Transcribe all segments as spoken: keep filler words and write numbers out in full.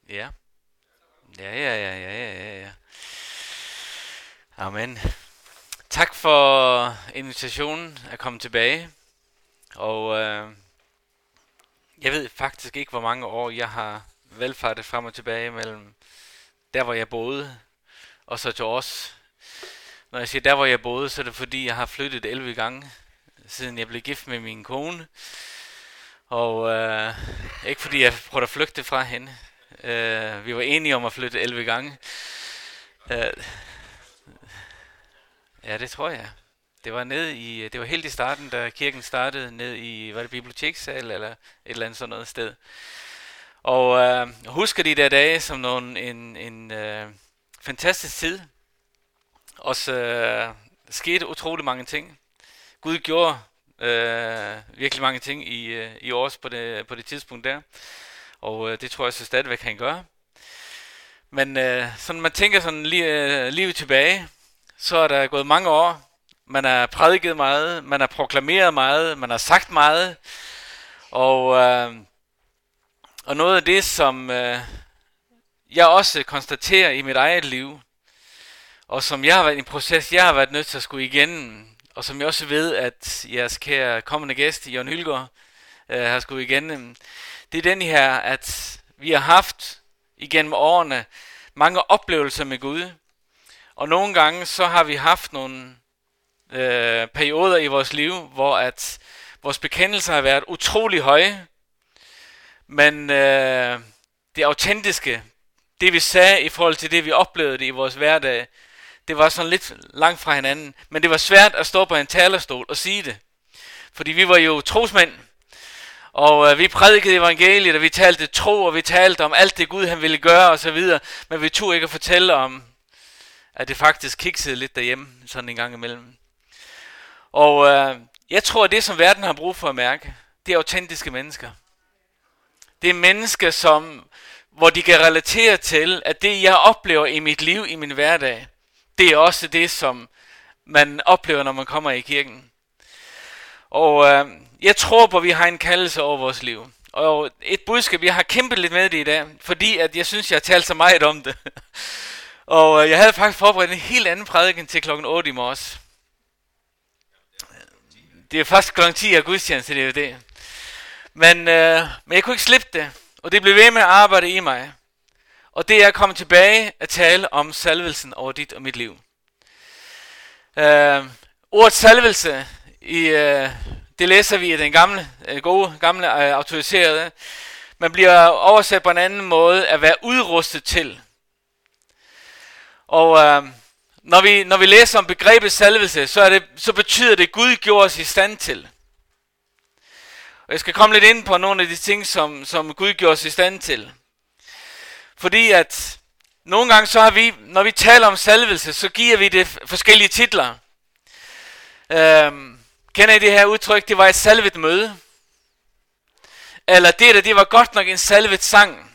Ja. Ja, ja, ja, ja, ja, ja, ja. Amen. Tak for invitationen at komme tilbage. Og øh, jeg ved faktisk ikke, hvor mange år jeg har velfartet frem og tilbage mellem der, hvor jeg boede, og så til os. Når jeg siger der, hvor jeg boede, så er det fordi, jeg har flyttet elleve gange, siden jeg blev gift med min kone. Og øh, ikke fordi jeg prøvede at flygte fra hende. Øh, vi var enige om at flytte elleve gange. Øh, ja, det tror jeg. Det var nede i, det var helt i starten, da kirken startede, ned i, var det bibliotekssal eller et eller andet sådan noget sted. Og øh, husker de der dage som nogle, en, en øh, fantastisk tid. Og så øh, skete utrolig mange ting. Gud gjorde øh, virkelig mange ting i, øh, i års på det, på det tidspunkt der. Og øh, det tror jeg så stadigvæk han gør. Men øh, sådan man tænker sådan lige, øh, livet tilbage, så er der gået mange år. Man har prædiket meget, man har proklameret meget, man har sagt meget. Og, øh, og noget af det, som øh, jeg også konstaterer i mit eget liv, og som jeg har været i en proces, jeg har været nødt til at skulle igennem, og som jeg også ved, at jeres kære kommende gæst, Jørgen Hylgaard, øh, har skulle igennem, det er den her, at vi har haft igennem årene mange oplevelser med Gud. Og nogle gange så har vi haft nogle øh, perioder i vores liv, hvor at vores bekendelser har været utrolig høje. Men øh, det autentiske, det vi sagde i forhold til det, vi oplevede det i vores hverdag, det var sådan lidt langt fra hinanden. Men det var svært at stå på en talerstol og sige det. Fordi vi var jo trosmænd. Og øh, vi prædikede evangeliet, og vi talte tro, og vi talte om alt det Gud han ville gøre osv. Men vi turde ikke at fortælle om, at det faktisk kiksede lidt derhjemme, sådan en gang imellem. Og øh, jeg tror, at det som verden har brug for at mærke, det er autentiske mennesker. Det er mennesker, som, hvor de kan relatere til, at det jeg oplever i mit liv, i min hverdag, det er også det, som man oplever, når man kommer i kirken. Og øh, jeg tror på, at vi har en kaldelse over vores liv. Og et budskab, jeg har kæmpet lidt med det i dag, fordi at jeg synes, jeg har talt så meget om det. Og øh, jeg havde faktisk forberedt en helt anden prædiken til klokken otte i morges. Det er først klokken ti af gudstjeneste, det er jo det. Men, øh, men jeg kunne ikke slippe det, og det blev ved med at arbejde i mig. Og det er at komme tilbage at tale om salvelsen over dit og mit liv. Øh, ordet salvelse, i, øh, det læser vi i den gamle, øh, gode, gamle øh, autoriserede. Man bliver oversat på en anden måde at være udrustet til. Og øh, når, vi, når vi læser om begrebet salvelse, så, er det, så betyder det, at Gud gjorde os i stand til. Og jeg skal komme lidt ind på nogle af de ting, som, som Gud gjorde os i stand til. Fordi at nogle gange så har vi, når vi taler om salvelse, så giver vi det forskellige titler. Øhm, kender I det her udtryk, det var et salvet møde? Eller det der, det var godt nok en salvet sang?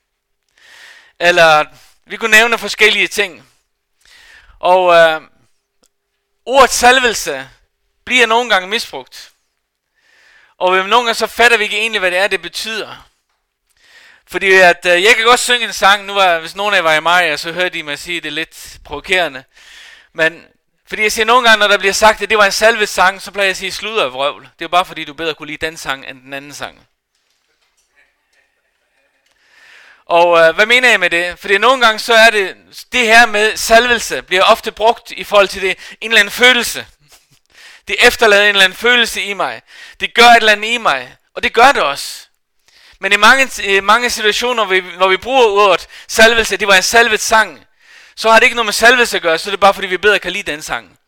Eller vi kunne nævne forskellige ting. Og øh, ordet salvelse bliver nogle gange misbrugt. Og nogle gange så fatter vi ikke egentlig, hvad det er, det betyder. Fordi at, øh, jeg kan godt synge en sang, nu var, hvis nogen af jer var i mig, så hørte de mig sige, det er lidt provokerende. Men fordi jeg siger nogle gange, når der bliver sagt, at det var en salvet sang, så plejer jeg at sige sludder og vrøvl. Det er jo bare fordi, du bedre kunne lide den sang, end den anden sang. Og øh, hvad mener jeg med det? Fordi nogle gange så er det, det her med salvelse, bliver ofte brugt i forhold til det, en eller anden følelse. Det efterlader en eller anden følelse i mig. Det gør et eller andet i mig. Og det gør det også. Men i mange, i mange situationer, hvor vi, hvor vi bruger ordet salvelse, det var en salvet sang, så har det ikke noget med salvelse at gøre, så er det bare fordi, vi bedre kan lide den sang.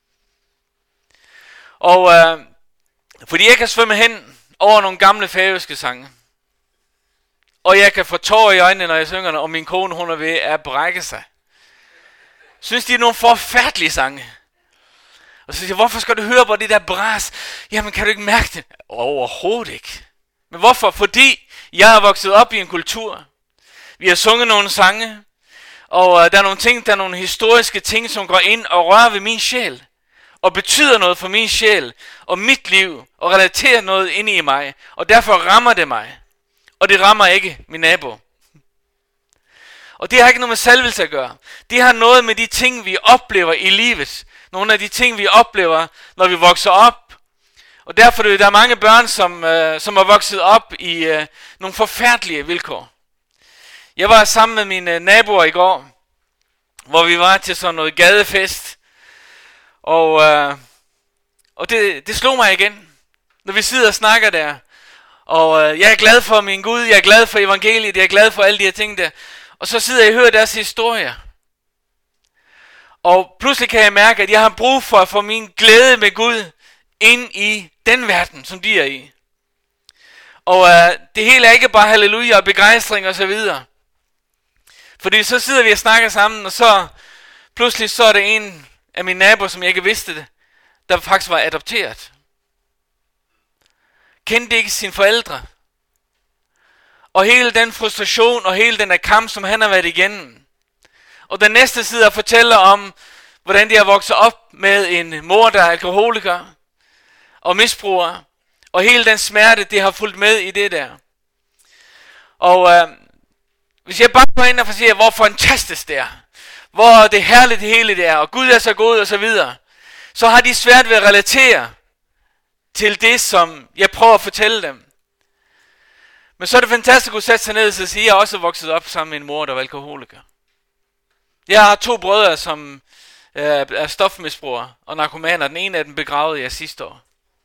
Og øh, fordi jeg kan svømme hen over nogle gamle færøske sange. Og jeg kan få tårer i øjnene, når jeg synger, og min kone, hun er ved at brække sig. Synes de er nogle forfærdelige sange. Og så siger jeg, hvorfor skal du høre på det der bras? Jamen, kan du ikke mærke det? Overhovedet ikke. Men hvorfor? Fordi jeg har vokset op i en kultur. Vi har sunget nogle sange. Og uh, der er nogle ting, der er nogle historiske ting, som går ind og rører ved min sjæl. Og betyder noget for min sjæl og mit liv. Og relaterer noget inde i mig. Og derfor rammer det mig. Og det rammer ikke min nabo. Og det har ikke noget med salvelse at gøre. Det har noget med de ting, vi oplever i livet. Nogle af de ting, vi oplever, når vi vokser op. Og derfor er der mange børn, som, øh, som er vokset op i øh, nogle forfærdelige vilkår. Jeg var sammen med mine naboer i går, hvor vi var til sådan noget gadefest. Og, øh, og det, det slog mig igen, når vi sidder og snakker der. Og øh, jeg er glad for min Gud, jeg er glad for evangeliet, jeg er glad for alle de her ting der. Og så sidder jeg og hører deres historier. Og pludselig kan jeg mærke, at jeg har brug for at få min glæde med Gud ind i den verden, som de er i. Og øh, det hele er ikke bare halleluja og begejstring og så videre. Fordi så sidder vi og snakker sammen, og så pludselig så er det en af mine naboer, som jeg ikke vidste det, der faktisk var adopteret. Kendte ikke sine forældre. Og hele den frustration og hele den der kamp, som han har været igennem. Og den næste side og fortæller om, hvordan de har vokset op med en mor, der er alkoholiker og misbruger. Og hele den smerte, det har fulgt med i det der. Og øh, hvis jeg bare går ind og siger, hvor fantastisk det er, hvor det er herligt det hele det er, og Gud er så god og så videre, så har de svært ved at relatere til det, som jeg prøver at fortælle dem. Men så er det fantastisk at kunne sætte sig ned og sige, at jeg også er vokset op sammen med en mor, der var alkoholiker. Jeg har to brødre, som øh, er stofmisbrugere og narkomaner. Den ene af dem begravede jeg sidste år.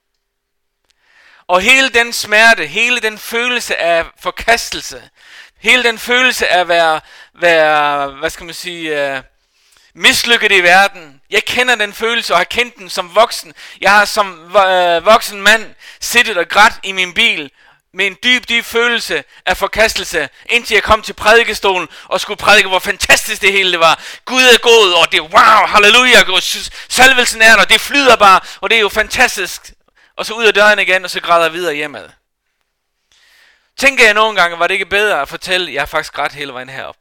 Og hele den smerte, hele den følelse af forkastelse, hele den følelse af at være, være hvad skal man sige, øh, mislykket i verden. Jeg kender den følelse og har kendt den som voksen. Jeg har som øh, voksen mand siddet og grædt i min bil med en dyb, dyb følelse af forkastelse, indtil jeg kom til prædikestolen og skulle prædike, hvor fantastisk det hele det var. Gud er god, og det er wow, halleluja, og salvelsen er der, det flyder bare, og det er jo fantastisk. Og så ud af døren igen, og så græder jeg videre hjemad. Tænker jeg nogle gange, var det ikke bedre at fortælle, at jeg har faktisk grædt hele vejen herop.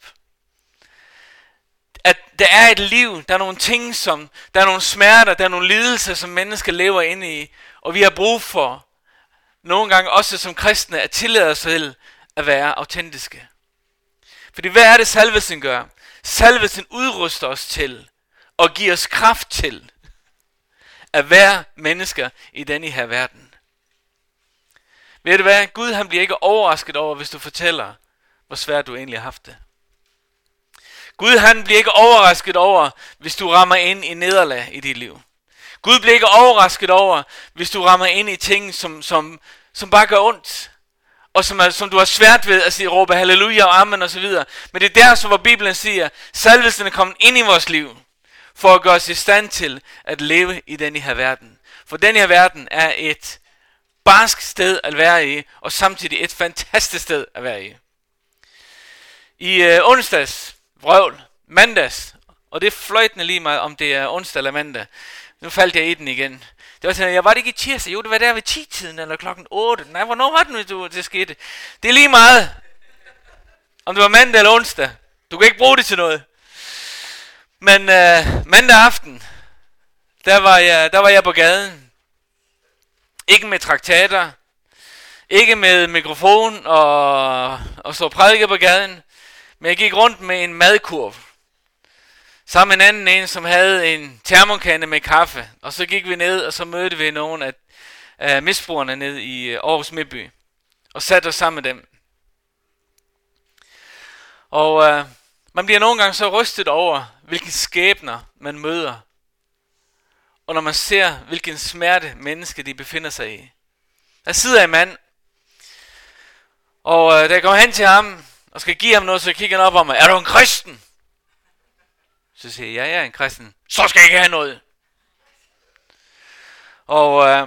At der er et liv, der er nogle ting, som, der er nogle smerter, der er nogle lidelser, som mennesker lever inde i, og vi har brug for, nogle gange også som kristne, at tillade os selv at være autentiske. Fordi hvad er det salvelsen gør? Salvelsen udruster os til, og giver os kraft til, at være mennesker i denne her verden. Ved du hvad? Gud han bliver ikke overrasket over, hvis du fortæller, hvor svært du egentlig har haft det. Gud han bliver ikke overrasket over, hvis du rammer ind i nederlag i dit liv. Gud bliver ikke overrasket over, hvis du rammer ind i ting, som, som, som bare gør ondt. Og som, som du har svært ved at sige, råbe halleluja og amen og så videre. Men det er der, så, hvor Bibelen siger, salvelsen er kommet ind i vores liv, for at gøre os i stand til at leve i denne her verden. For denne her verden er et barsk sted at være i, og samtidig et fantastisk sted at være i. I øh, onsdags, vrøvl, mandags, og det er fløjtende lige meget, om det er onsdag eller mandag. Nu faldt jeg i den igen. Det var sådan, jeg var det ikke i tirsdag, jo det var der ved ti-tiden eller klokken otte. Nej, hvornår var det nu, det skete? Det er lige meget, om det var mandag eller onsdag. Du kan ikke bruge det til noget. Men øh, mandag aften, der var, jeg, der var jeg på gaden. Ikke med traktater, ikke med mikrofon og, og så prædike på gaden. Men jeg gik rundt med en madkurv. Sammen med en anden en, som havde en termokande med kaffe. Og så gik vi ned, og så mødte vi nogle af, af misbrugerne ned i Aarhus Midtby. Og satte os sammen med dem. Og øh, man bliver nogle gange så rystet over, hvilke skæbner man møder. Og når man ser, hvilken smerte mennesker de befinder sig i. Der sidder en mand, og øh, der går hen til ham, og skal give ham noget, så kigger han op på mig. Er du en kristen? Så siger jeg, ja, jeg er en kristen. Så skal jeg ikke have noget. Og øh,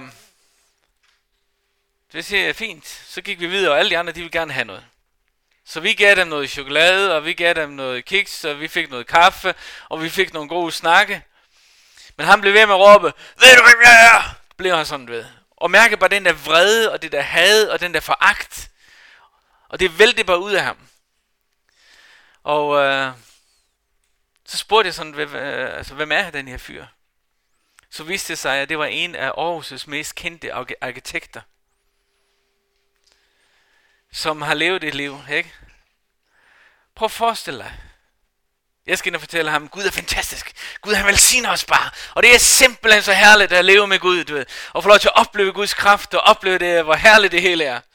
det siger jeg, fint. Så gik vi videre, og alle de andre, de vil gerne have noget. Så vi gav dem noget chokolade, og vi gav dem noget kiks, og vi fik noget kaffe, og vi fik nogle gode snakke. Men han blev ved med at råbe, ved du hvem jeg er? Blev han sådan ved. Og mærke bare den der vrede, og det der had, og den der foragt. Og det væltede bare ud af ham. Og øh, så spurgte jeg sådan, hvem, øh, altså, hvem er den her fyr? Så viste det sig, at det var en af Aarhus' mest kendte arkitekter. Som har levet et liv, ikke? Prøv at forestille dig, Jeg skal ind og fortælle ham, Gud er fantastisk. Gud han velsigner os bare. Og det er simpelthen så herligt at leve med Gud, du ved. Og få lov til at opleve Guds kraft og opleve det, hvor herligt det hele er.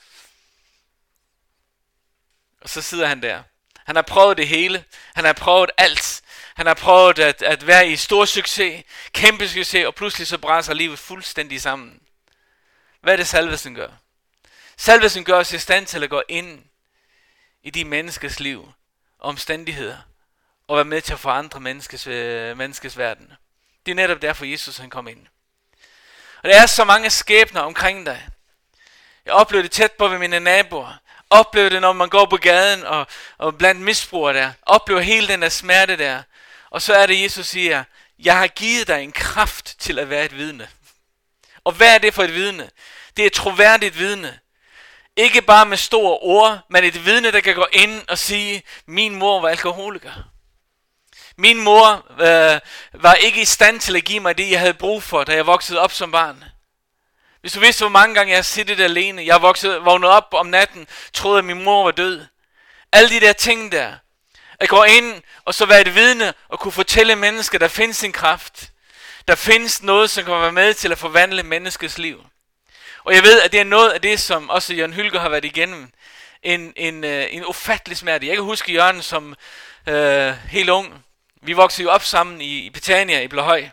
Og så sidder han der. Han har prøvet det hele. Han har prøvet alt. Han har prøvet at, at være i stor succes, kæmpe succes, og pludselig så brænder livet fuldstændig sammen. Hvad er det salvelsen gør? Salvelsen gør os i stand til at gå ind i de menneskers liv og omstændigheder, og være med til at forandre menneskes, øh, menneskes verden. Det er netop derfor Jesus han kom ind. Og der er så mange skæbner omkring dig. Jeg oplever det tæt på ved mine naboer. Oplever det, når man går på gaden og, og blandt misbrugere der. Oplever hele den der smerte der. Og så er det, Jesus siger, jeg har givet dig en kraft til at være et vidne. Og hvad er det for et vidne? Det er et troværdigt vidne. Ikke bare med store ord, men et vidne, der kan gå ind og sige, min mor var alkoholiker. Min mor øh, var ikke i stand til at give mig det, jeg havde brug for, da jeg voksede op som barn. Hvis du vidste, hvor mange gange jeg har siddet alene, jeg har vokset, vågnet op om natten, troede, at min mor var død. Alle de der ting der. At gå ind og så være et vidne og kunne fortælle mennesker, der findes en kraft. Der findes noget, som kan være med til at forvandle menneskets liv. Og jeg ved, at det er noget af det, som også Jørgen Hylger har været igennem. En, en, en ufattelig smerte. Jeg kan huske Jørgen som øh, helt ung. Vi voksede jo op sammen i, i Betania i Blåhøj.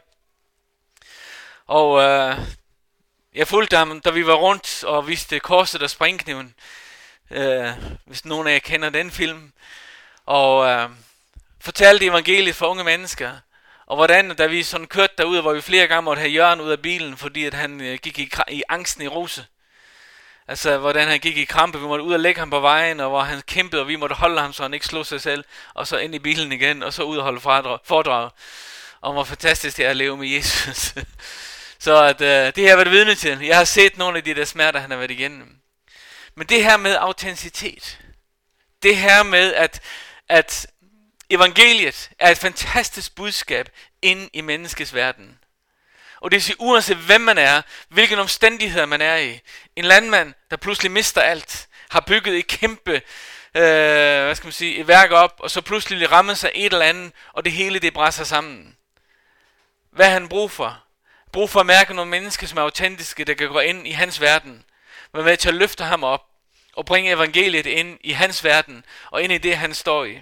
Og øh, jeg fulgte ham, da vi var rundt og viste Korset og Springkniven. Øh, hvis nogen af jer kender den film. Og øh, fortalte evangeliet for unge mennesker. Og hvordan, da vi sådan kørte derude, hvor vi flere gange måtte have Jørgen ud af bilen, fordi at han øh, gik i, i angsten i ruse. Altså, hvordan han gik i krampe, vi måtte ud og lægge ham på vejen, og hvor han kæmpede, og vi måtte holde ham, så han ikke slog sig selv, og så ind i bilen igen, og så ud og holde foredrag om, hvor fantastisk det er at leve med Jesus. Så at, øh, det har jeg været vidne til. Jeg har set nogle af de der smerter, han har været igennem. Men det her med autenticitet, det her med, at, at evangeliet er et fantastisk budskab ind i menneskets verden. Og det vil sige, uanset hvem man er, hvilke omstændigheder man er i. En landmand, der pludselig mister alt, har bygget et kæmpe øh, hvad skal man sige, et værk op, og så pludselig rammer sig et eller andet, og det hele det brænder sammen. Hvad har han brug for? Brug for at mærke nogle mennesker, som er autentiske, der kan gå ind i hans verden. Være med til at løfte ham op, og bringe evangeliet ind i hans verden, og ind i det, han står i.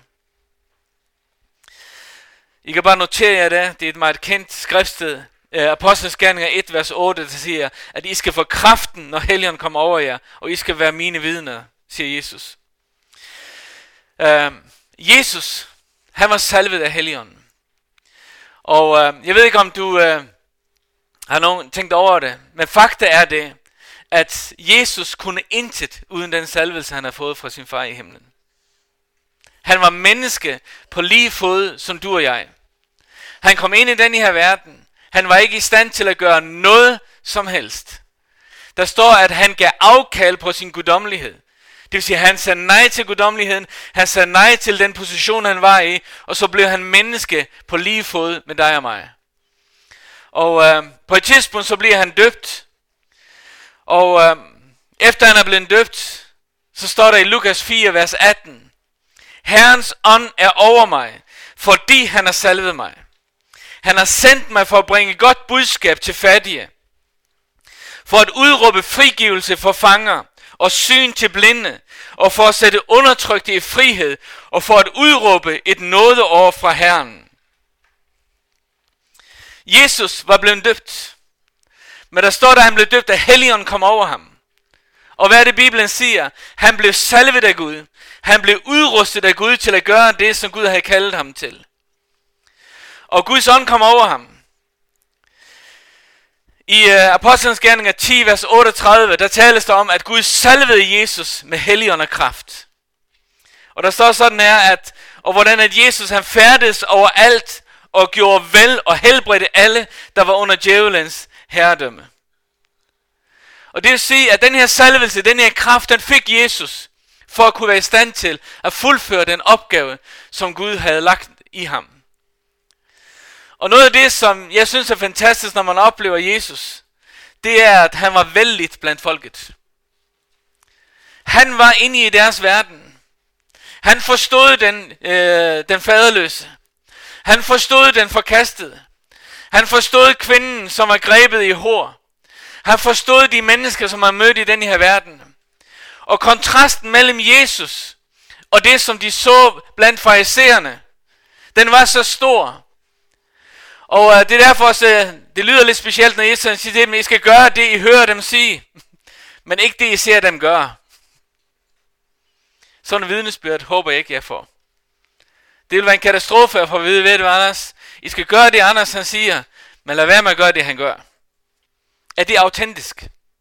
I kan bare notere jer det, det er et meget kendt skriftsted. Uh, Apostlenes Gerninger et, vers otte, der siger, at I skal få kraften, når Helligånden kommer over jer, og I skal være mine vidner, siger Jesus. Uh, Jesus, han var salvet af Helligånden. Og uh, jeg ved ikke, om du uh, har nogen tænkt over det, men fakta er det, at Jesus kunne intet uden den salvelse, han har fået fra sin far i himlen. Han var menneske på lige fod som du og jeg. Han kom ind i den her verden. Han var ikke i stand til at gøre noget som helst. Der står, at han gav afkald på sin guddommelighed. Det vil sige, at han sagde nej til guddommeligheden. Han sagde nej til den position, han var i. Og så blev han menneske på lige fod med dig og mig. Og øh, på et tidspunkt, så bliver han døbt. Og øh, efter han er blevet døbt, så står der i Lukas fire, vers atten. Herrens ånd er over mig, fordi han har salvet mig. Han har sendt mig for at bringe godt budskab til fattige. For at udråbe frigivelse for fanger og syn til blinde. Og for at sætte undertrykte i frihed. Og for at udråbe et nådeår fra Herren. Jesus var blevet døbt. Men der står der, at han blev døbt, at Helligånden kom over ham. Og hvad er det Bibelen siger? Han blev salvet af Gud. Han blev udrustet af Gud til at gøre det, som Gud havde kaldet ham til. Og Guds ånd kom over ham. I uh, Apostlenes Gerninger ti, vers otteogtredive, der tales der om, at Gud salvede Jesus med helligånd og kraft. Og der står sådan her, at og hvordan at Jesus han færdedes over alt og gjorde vel og helbredte alle, der var under djævelens herredømme. Og det vil sige, at den her salvelse, den her kraft, den fik Jesus for at kunne være i stand til at fuldføre den opgave, som Gud havde lagt i ham. Og noget af det, som jeg synes er fantastisk, når man oplever Jesus, det er, at han var vellidt blandt folket. Han var inde i deres verden. Han forstod den, øh, den faderløse. Han forstod den forkastede. Han forstod kvinden, som var grebet i hår. Han forstod de mennesker, som har mødt i den her verden. Og kontrasten mellem Jesus og det, som de så blandt farisæerne, den var så stor. Og øh, det er derfor, så det lyder lidt specielt, når Jesus siger til dem, I skal gøre det, I hører dem sige, men ikke det, I ser dem gøre. Sådan en vidnesbyrd håber jeg ikke, jeg får. Det vil være en katastrofe at få at vide, ved du, Anders, I skal gøre det, Anders han siger, men lad være med at gøre det, han gør. Er det autentisk?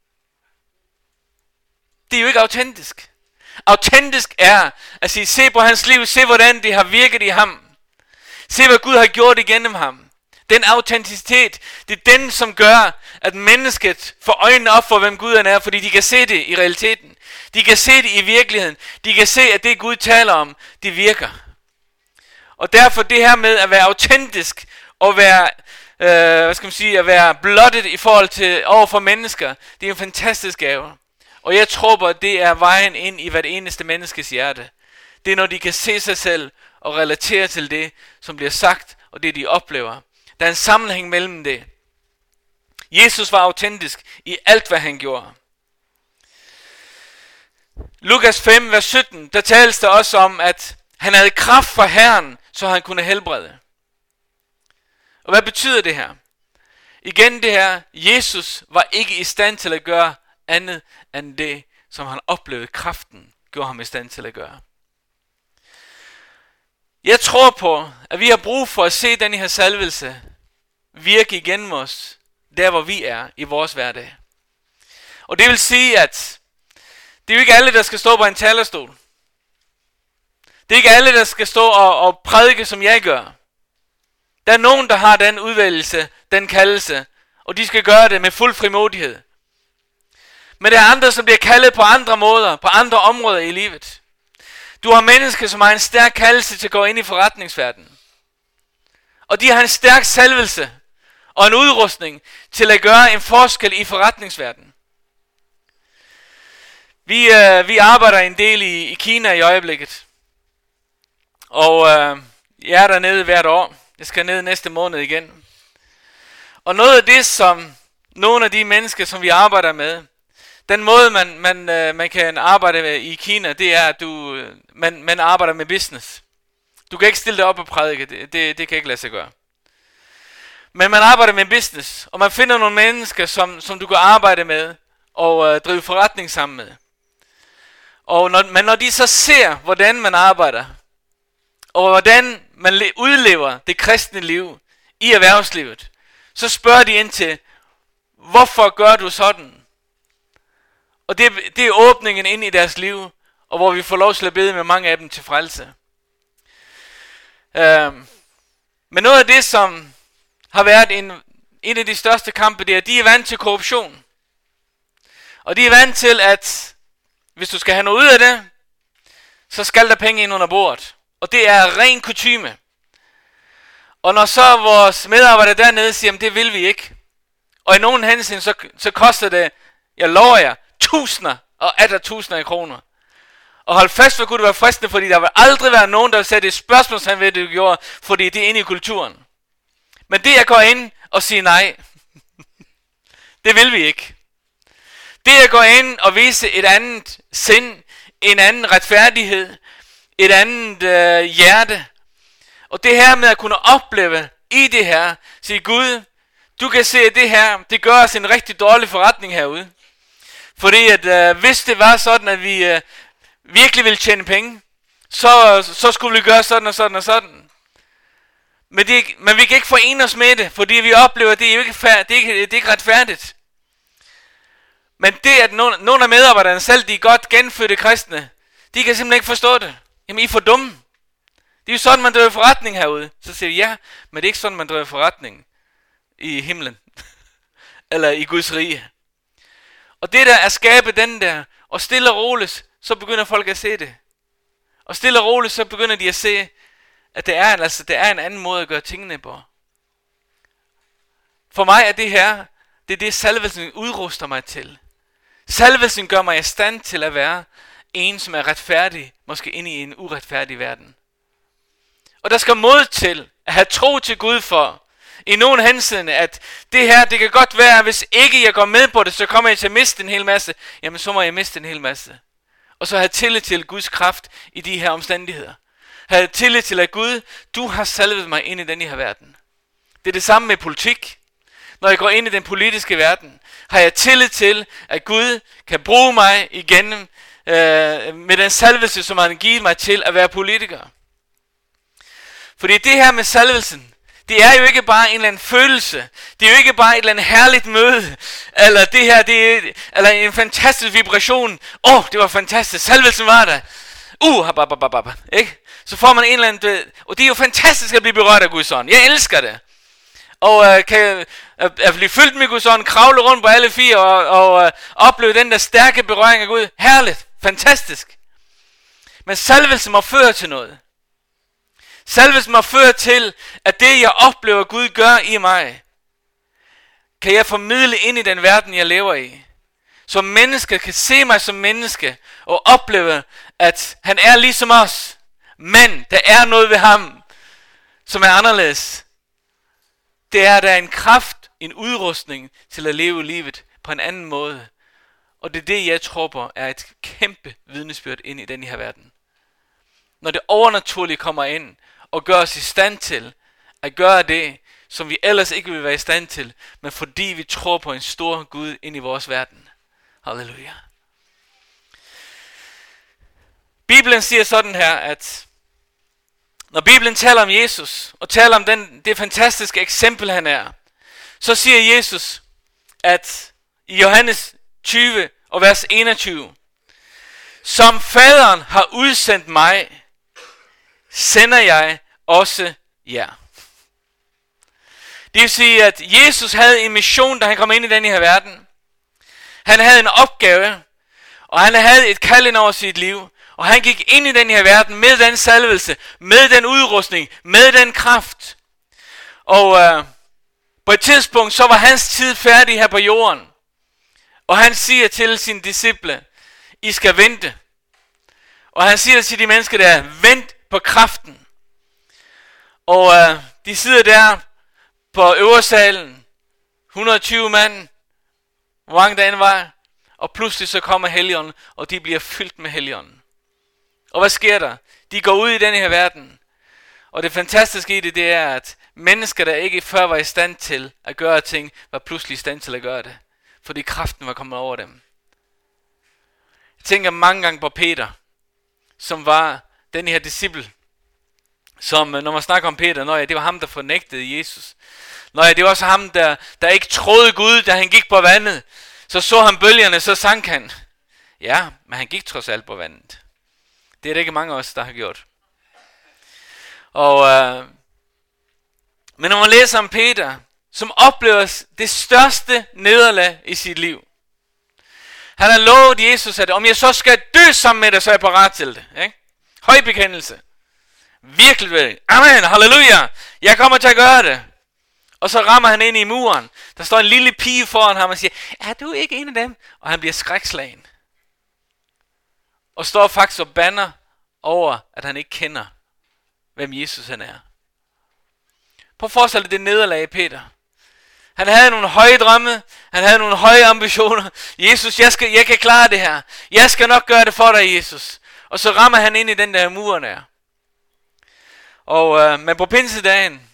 Det er jo ikke autentisk. Autentisk er at sige, se på hans liv, se hvordan det har virket i ham. Se hvad Gud har gjort igennem ham. Den autenticitet, det er den, som gør, at mennesket får øjnene op for, hvem Gud er, fordi de kan se det i realiteten. De kan se det i virkeligheden. De kan se, at det Gud taler om, det virker. Og derfor det her med at være autentisk og være, øh, hvad skal man sige, at være blottet i forhold til over for mennesker, det er en fantastisk gave. Og jeg tror på, at det er vejen ind i hvert eneste menneskes hjerte. Det er når de kan se sig selv og relatere til det, som bliver sagt og det de oplever. Der er en sammenhæng mellem det. Jesus var autentisk i alt hvad han gjorde. Lukas fem, vers sytten, der tales der også om, at han havde kraft fra Herren, så han kunne helbrede. Og hvad betyder det her? Igen det her, Jesus var ikke i stand til at gøre andet end det, som han oplevede kraften, gjorde ham i stand til at gøre. Jeg tror på, at vi har brug for at se den her salvelse virke igennem os, der hvor vi er i vores hverdag. Og det vil sige, at det er jo ikke alle, der skal stå på en talerstol. Det er ikke alle, der skal stå og, og prædike, som jeg gør. Der er nogen, der har den udvælgelse, den kaldelse, og de skal gøre det med fuld frimodighed. Men der er andre, som bliver kaldet på andre måder, på andre områder i livet. Du har mennesker, som har en stærk kaldelse til at gå ind i forretningsverdenen. Og de har en stærk salvelse og en udrustning til at gøre en forskel i forretningsverdenen. Vi, øh, vi arbejder en del i, i Kina i øjeblikket. Og øh, jeg er dernede hvert år. Jeg skal ned næste måned igen. Og noget af det, som nogle af de mennesker, som vi arbejder med, den måde, man, man, øh, man kan arbejde med i Kina, det er, at du, øh, man, man arbejder med business. Du kan ikke stille dig op og prædike, det, det, det kan ikke lade sig gøre. Men man arbejder med business, og man finder nogle mennesker, som, som du kan arbejde med og øh, drive forretning sammen med. Og når, men når de så ser, hvordan man arbejder, og hvordan man le- udlever det kristne liv i erhvervslivet, så spørger de ind til, hvorfor gør du sådan? Og det, det er åbningen ind i deres liv, og hvor vi får lov til at bede med mange af dem til frelse. Øhm, men noget af det, som har været en, en af de største kampe, det er, at de er vant til korruption. Og de er vant til, at hvis du skal have noget ud af det, så skal der penge ind under bordet. Og det er ren kutyme. Og når så vores medarbejdere dernede siger, at det vil vi ikke. Og i nogen hensyn, så, så koster det, jeg lover jer, tusinder og atter tusinder af kroner. Og hold fast, hvor kunne det være fristende, fordi der vil aldrig være nogen, der vil sætte et spørgsmålstegn ved det, du gjorde, fordi det er inde i kulturen. Men det at gå ind og sige nej, det vil vi ikke. Det at gå ind og vise et andet sind, en anden retfærdighed, et andet øh, hjerte. Og det her med at kunne opleve i det her, sige Gud, du kan se, at det her, det gør os en rigtig dårlig forretning herude. Fordi at øh, hvis det var sådan, at vi øh, virkelig ville tjene penge, så, så skulle vi gøre sådan og sådan og sådan. Men, det, men vi kan ikke forene os med det, fordi vi oplever, at det er jo ikke, fær- det er ikke, det er ikke retfærdigt. Men det, at nogle, nogle af medarbejderne selv, de er godt genfødte kristne, de kan simpelthen ikke forstå det. Jamen, I er for dumme. Det er jo sådan, man driver forretning herude. Så siger vi, ja, men det er ikke sådan, man driver forretning i himlen. Eller i Guds rige. Og det der at skabe den der, og stille og roligt, så begynder folk at se det. Og stille og roligt, så begynder de at se, at det er, altså, det er en anden måde at gøre tingene på. For mig er det her, det er det salvelsen udruster mig til. Salvelsen gør mig i stand til at være en, som er retfærdig, måske inde i en uretfærdig verden. Og der skal mod til, at have tro til Gud for, i nogen henseende, at det her, det kan godt være, at hvis ikke jeg går med på det, så kommer jeg til at miste en hel masse. Jamen, så må jeg miste en hel masse. Og så have tillid til Guds kraft i de her omstændigheder. Have tillid til, at Gud, du har salvet mig ind i den her verden. Det er det samme med politik. Når jeg går ind i den politiske verden, har jeg tillid til, at Gud kan bruge mig igennem øh, med den salvelse, som han har givet mig til at være politiker. Fordi det her med salvelsen, det er jo ikke bare en eller anden følelse. Det er jo ikke bare et eller andet herligt møde. Eller det her, det er eller en fantastisk vibration. Åh, oh, det var fantastisk. Salvelsen var der. Uh, hababababab, ikke? Så får man en eller anden... Og det er jo fantastisk at blive berørt af Guds ånd. Jeg elsker det. Og øh, kan øh, at blive fyldt med Guds ånd, kravle rundt på alle fire og, og øh, opleve den der stærke berøring af Gud. Herligt. Fantastisk. Men salvelsen må føre til noget. Salvelsen må føre til, at det jeg oplever Gud gør i mig, kan jeg formidle ind i den verden jeg lever i. Så mennesker kan se mig som menneske og opleve, at han er ligesom os. Men der er noget ved ham, som er anderledes. Det er, der er en kraft, en udrustning til at leve livet på en anden måde. Og det er det, jeg tror på, er et kæmpe vidnesbyrd ind i den her verden. Når det overnaturlige kommer ind og gør os i stand til at gøre det, som vi ellers ikke vil være i stand til, men fordi vi tror på en stor Gud ind i vores verden. Halleluja. Bibelen siger sådan her, at når Bibelen taler om Jesus, og taler om den, det fantastiske eksempel han er, så siger Jesus, at i Johannes tyve og vers enogtyve, som faderen har udsendt mig, sender jeg også jer. Det vil sige, at Jesus havde en mission, da han kom ind i den her verden. Han havde en opgave, og han havde et kald ind over sit liv. Og han gik ind i den her verden med den salvelse, med den udrustning, med den kraft. Og øh, på et tidspunkt, så var hans tid færdig her på jorden. Og han siger til sine disciple, I skal vente. Og han siger til de mennesker der, vent på kraften. Og øh, de sidder der på øversalen, et hundrede og tyve mand, hvor mange der end var. Og pludselig så kommer Helligånden, og de bliver fyldt med Helligånden. Og hvad sker der? De går ud i den her verden. Og det fantastiske i det, det er, at mennesker, der ikke før var i stand til at gøre ting, var pludselig i stand til at gøre det. Fordi kraften var kommet over dem. Jeg tænker mange gange på Peter, som var den her disciple. Som, når man snakker om Peter, når ja, det var ham, der fornægtede Jesus. Når ja, det var også ham, der, der ikke troede Gud, da han gik på vandet. Så så han bølgerne, så sank han. Ja, men han gik trods alt på vandet. Det er det ikke mange af os, der har gjort. Og, øh, men når man læser om Peter, som oplever det største nederlag i sit liv. Han har lovet Jesus, at om jeg så skal dø sammen med dig, så er jeg parat til det. Ikke? Høj bekendelse. Virkelig vel. Amen, halleluja. Jeg kommer til at gøre det. Og så rammer han ind i muren. Der står en lille pige foran ham og siger, er du ikke en af dem? Og han bliver skrækslagen. Og står faktisk og banner over, at han ikke kender, hvem Jesus han er. Prøv at forestille dig det nederlag i Peter. Han havde nogle høje drømme. Han havde nogle høje ambitioner. Jesus, jeg, skal, jeg kan klare det her. Jeg skal nok gøre det for dig, Jesus. Og så rammer han ind i den der mur der. Og, øh, men på pinsedagen,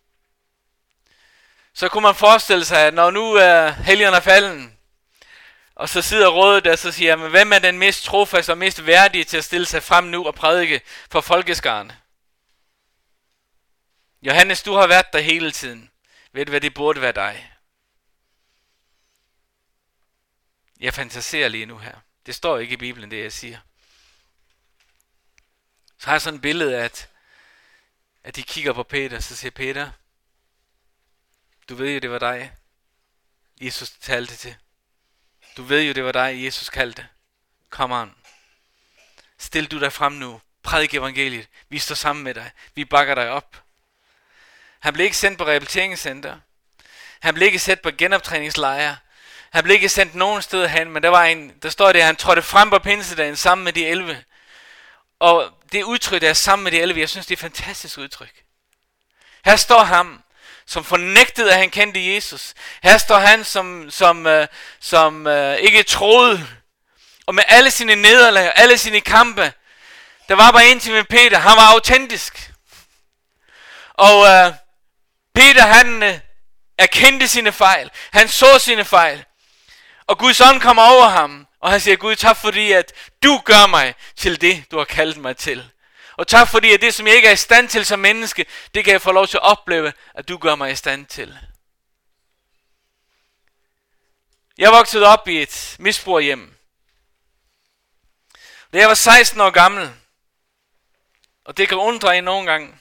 så kunne man forestille sig, at når nu er øh, Helligånden er falden, og så sidder rådet der, så siger, men hvem er den mest trofaste og mest værdige til at stille sig frem nu og prædike for folkeskarne? Johannes, du har været der hele tiden. Ved du hvad, det burde være dig. Jeg fantaserer lige nu her. Det står ikke i Bibelen, det jeg siger. Så har jeg sådan et billede af, at, at de kigger på Peter, så siger Peter, du ved jo, det var dig, Jesus talte til. Du ved jo, det var dig, Jesus kaldte. Kom on. Stil du dig frem nu. Prædik evangeliet. Vi står sammen med dig. Vi bakker dig op. Han blev ikke sendt på rehabiliteringscenter. Han blev ikke sendt på genoptræningslejre. Han blev ikke sendt nogen sted hen, men der var en, der står det, at han trådte frem på pinsedagen sammen med de elleve. Og det udtryk, der er sammen med de elleve, jeg synes, det er et fantastisk udtryk. Her står ham, som fornægtede, at han kendte Jesus. Her står han, som, som, uh, som uh, ikke troede. Og med alle sine nederlag, alle sine kampe, der var bare en til med Peter. Han var autentisk. Og uh, Peter, han uh, erkendte sine fejl. Han så sine fejl. Og Guds ånd kommer over ham. Og han siger, Gud, tak fordi, at du gør mig til det, du har kaldt mig til. Og tak fordi, at det, som jeg ikke er i stand til som menneske, det kan jeg få lov til at opleve, at du gør mig i stand til. Jeg voksede op i et misbrugerhjem. Da jeg var seksten år gammel, og det kan undre en nogle gange,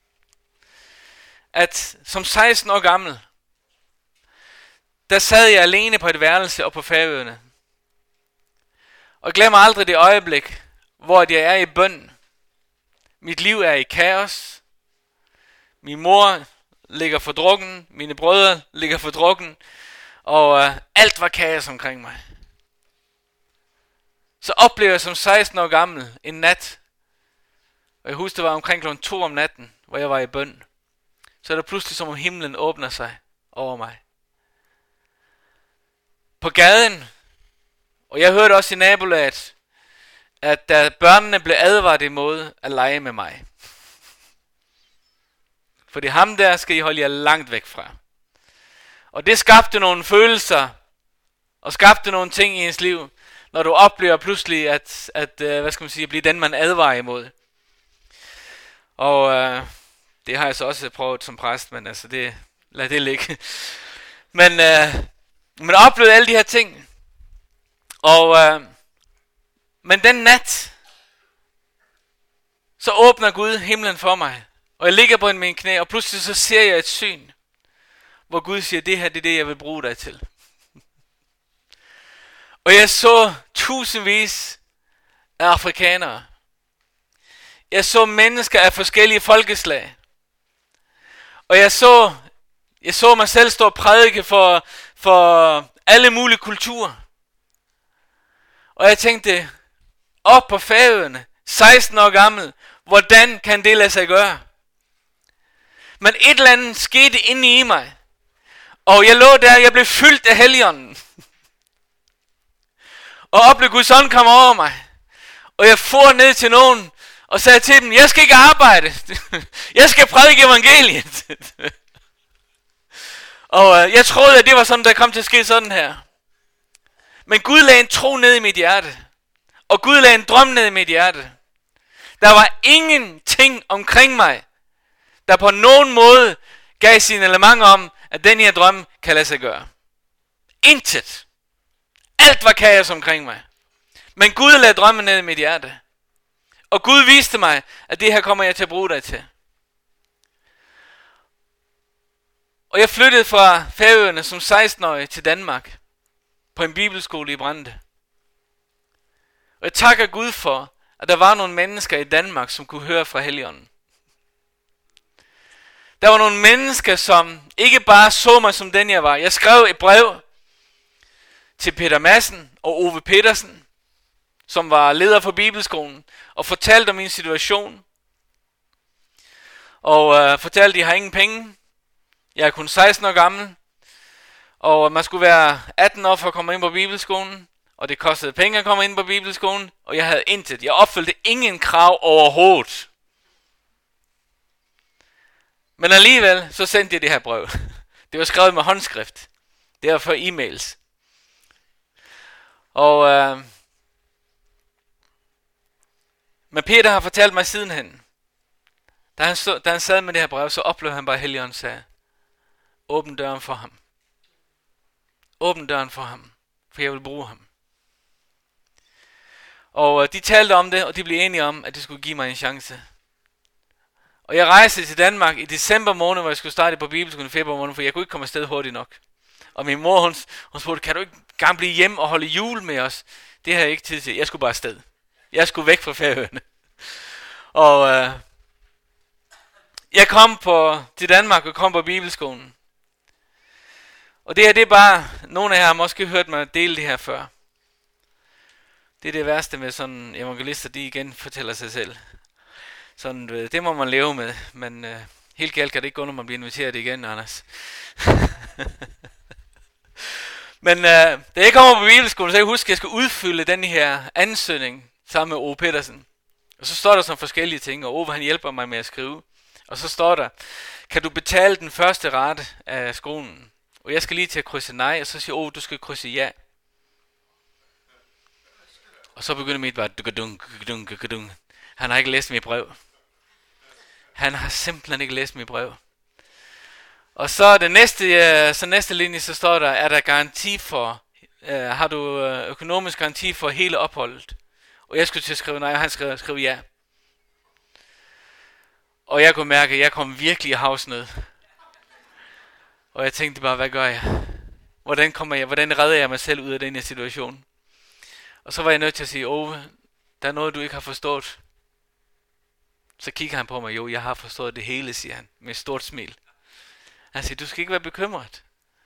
at som seksten år gammel, der sad jeg alene på et værelse og på Færøerne. Og jeg glemmer aldrig det øjeblik, hvor jeg er i bøn. Mit liv er i kaos. Min mor ligger for drukken. Mine brødre ligger for drukken. Og øh, alt var kaos omkring mig. Så oplever jeg som seksten år gammel en nat. Og jeg husker, det var omkring klokken to om natten, hvor jeg var i bøn. Så er det pludselig som om himlen åbner sig over mig. På gaden, og jeg hørte også i nabolaget, at da børnene blev advaret imod at lege med mig. Fordi ham der skal I holde jer langt væk fra. Og det skabte nogle følelser, og skabte nogle ting i ens liv, når du oplever pludselig, at, at hvad skal man sige, at blive den, man advarer imod. Og øh, det har jeg så også prøvet som præst, men altså det, lad det ligge. Men øh, man oplevede alle de her ting. Og øh, men den nat, så åbner Gud himlen for mig. Og jeg ligger på min knæ, og pludselig så ser jeg et syn, hvor Gud siger, det her det er det, jeg vil bruge dig til. Og jeg så tusindvis af afrikanere. Jeg så mennesker af forskellige folkeslag. Og jeg så, jeg så mig selv stå og prædike for, for alle mulige kulturer. Og jeg tænkte, op på Færøerne, seksten år gammel, hvordan kan det lade sig gøre? Men et eller andet skete inde i mig. Og jeg lå der, jeg blev fyldt af Helligånden. Og oplevede Guds ånd komme over mig. Og jeg for ned til nogen og sagde til dem, jeg skal ikke arbejde. Jeg skal prædike evangeliet. Og øh, jeg troede, at det var sådan, der kom til at ske sådan her. Men Gud lagde en tro ned i mit hjerte. Og Gud lagde en drøm ned i mit hjerte. Der var ingenting omkring mig, der på nogen måde gav sin element om, at den her drøm kan lade sig gøre. Intet. Alt var kaos omkring mig. Men Gud lagde drømmen ned i mit hjerte. Og Gud viste mig, at det her kommer jeg til at bruge dig til. Og jeg flyttede fra Færøerne som seksten-årig til Danmark. På en bibelskole i Brande. Og jeg takker Gud for, at der var nogle mennesker i Danmark, som kunne høre fra Helligånden. Der var nogle mennesker, som ikke bare så mig som den jeg var. Jeg skrev et brev til Peter Madsen og Ove Petersen, som var leder for bibelskolen, og fortalte om min situation. Og øh, fortalte, at de har ingen penge. Jeg er kun seksten år gammel. Og man skulle være atten år for at komme ind på bibelskolen. Og det kostede penge at komme ind på bibelskolen. Og jeg havde intet. Jeg opfyldte ingen krav overhovedet. Men alligevel, så sendte jeg det her brev. Det var skrevet med håndskrift. Det var for e-mails. Og øh, men Peter har fortalt mig sidenhen. Da han, stod, da han sad med det her brev, så oplevede han bare, at Helligånden sagde, åbn døren for ham. Åbn døren for ham, for jeg vil bruge ham. Og øh, de talte om det, og de blev enige om, at de skulle give mig en chance. Og jeg rejste til Danmark i december måned, hvor jeg skulle starte på bibelskolen i februar måned, for jeg kunne ikke komme afsted hurtigt nok. Og min mor, hun, hun spurgte, kan du ikke gerne blive hjemme og holde jul med os? Det havde jeg ikke tid til. Jeg skulle bare afsted. Jeg skulle væk fra Færøerne. Og øh, jeg kom på, til Danmark og kom på bibelskolen. Og det her, det er bare, nogle af jer har måske hørt mig dele det her før. Det er det værste med sådan evangelister, de igen fortæller sig selv. Sådan, det må man leve med, men øh, Helt galt kan det ikke gå, når man bliver inviteret igen, Anders. Men øh, da jeg kommer på bibelskolen, så jeg husker, at jeg skal udfylde den her ansøgning sammen med Ove Petersen. Og så står der sådan forskellige ting, og Ove han hjælper mig med at skrive. Og så står der, kan du betale den første rate af skolen? Og jeg skal lige til at krydse nej, og så siger Ove, du skal krydse ja. Og så begynder mit bare, dukadung, dukadung, dukadung. Han har ikke læst mit brev. Han har simpelthen ikke læst mit brev. Og så det næste, så næste linje, så står der, er der garanti for, øh, har du økonomisk garanti for hele opholdet? Og jeg skulle til at skrive nej, og han skrev, skrev ja. Og jeg kunne mærke, at jeg kom virkelig i havsnød. Og jeg tænkte bare, hvad gør jeg? Hvordan kommer jeg, hvordan redder jeg mig selv ud af den her situation? Og så var jeg nødt til at sige, åh, der er noget, du ikke har forstået. Så kigger han på mig, jo, jeg har forstået det hele, siger han, med et stort smil. Han siger, du skal ikke være bekymret.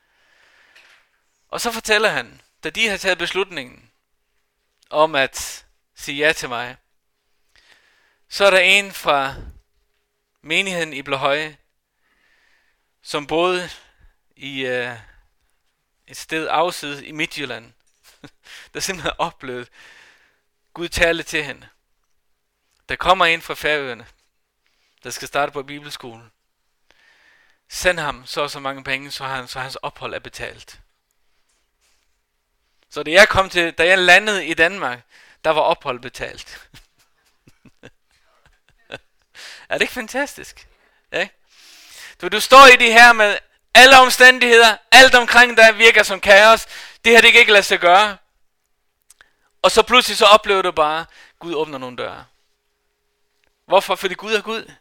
Og så fortæller han, da de har taget beslutningen om at sige ja til mig, så er der en fra menigheden i Blåhøje, som boede i øh, et sted afsides i Midtjylland, der simpelthen har oplevet Gud tale til hende. Der kommer en fra Færøerne, der skal starte på bibelskolen. Send ham så og så mange penge, så, han, så hans ophold er betalt. Så da jeg kom til, da jeg landede i Danmark, der var ophold betalt. Er det ikke fantastisk? Ja? Du, du står i det her med alle omstændigheder, alt omkring dig virker som kaos. Det her det kan ikke lade sig gøre. Og så pludselig så oplever du bare, Gud åbner nogle døre. Hvorfor? Fordi Gud er Gud.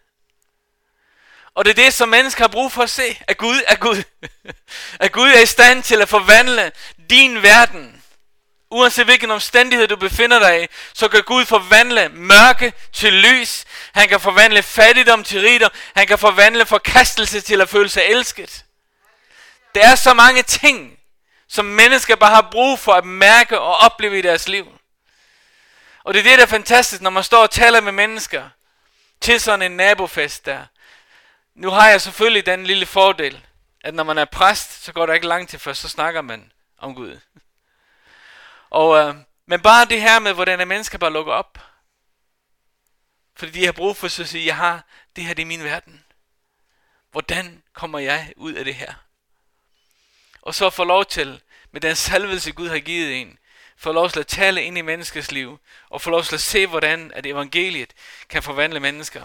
Og det er det, som mennesker har brug for at se. At Gud er Gud. At Gud er i stand til at forvandle din verden. Uanset hvilken omstændighed du befinder dig i, så kan Gud forvandle mørke til lys. Han kan forvandle fattigdom til rigdom. Han kan forvandle forkastelse til at føle sig elsket. Der er så mange ting, som mennesker bare har brug for at mærke og opleve i deres liv. Og det er det, der er fantastisk, når man står og taler med mennesker til sådan en nabofest der. Nu har jeg selvfølgelig den lille fordel, at når man er præst, så går der ikke lang tid før, så snakker man om Gud. Og, øh, men bare det her med, hvordan mennesker bare lukker op. Fordi de har brug for så at sige, jeg har, det her det er min verden. Hvordan kommer jeg ud af det her? Og så få lov til, med den salvelse Gud har givet en, få lov til at tale ind i menneskers liv, og få lov til at se, hvordan at evangeliet kan forvandle mennesker.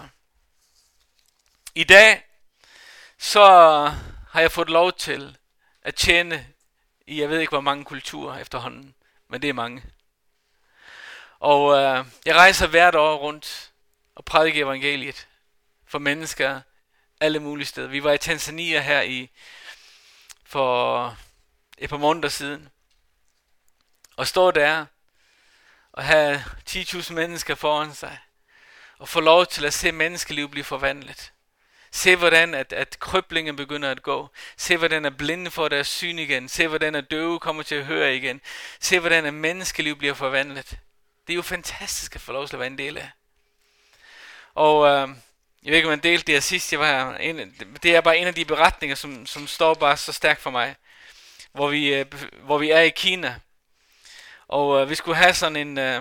I dag, så har jeg fået lov til at tjene i, jeg ved ikke hvor mange kulturer efterhånden, men det er mange. Og øh, jeg rejser hvert år rundt og prædiker evangeliet for mennesker alle mulige steder. Vi var i Tanzania her i for et par måneder siden, og står der og have ti tusind mennesker foran sig, og få lov til at se menneskeliv blive forvandlet. Se hvordan at, at krøblingen begynder at gå. Se hvordan at blinde får deres syn igen. Se hvordan at døve kommer til at høre igen. Se hvordan at menneskeliv bliver forvandlet. Det er jo fantastisk at få lov til at være en del af. Og øh, jeg ved ikke om man delte det her sidst. Jeg var en, det er bare en af de beretninger som, som står bare så stærkt for mig. Hvor vi, øh, hvor vi er i Kina. Og øh, vi skulle have sådan en øh,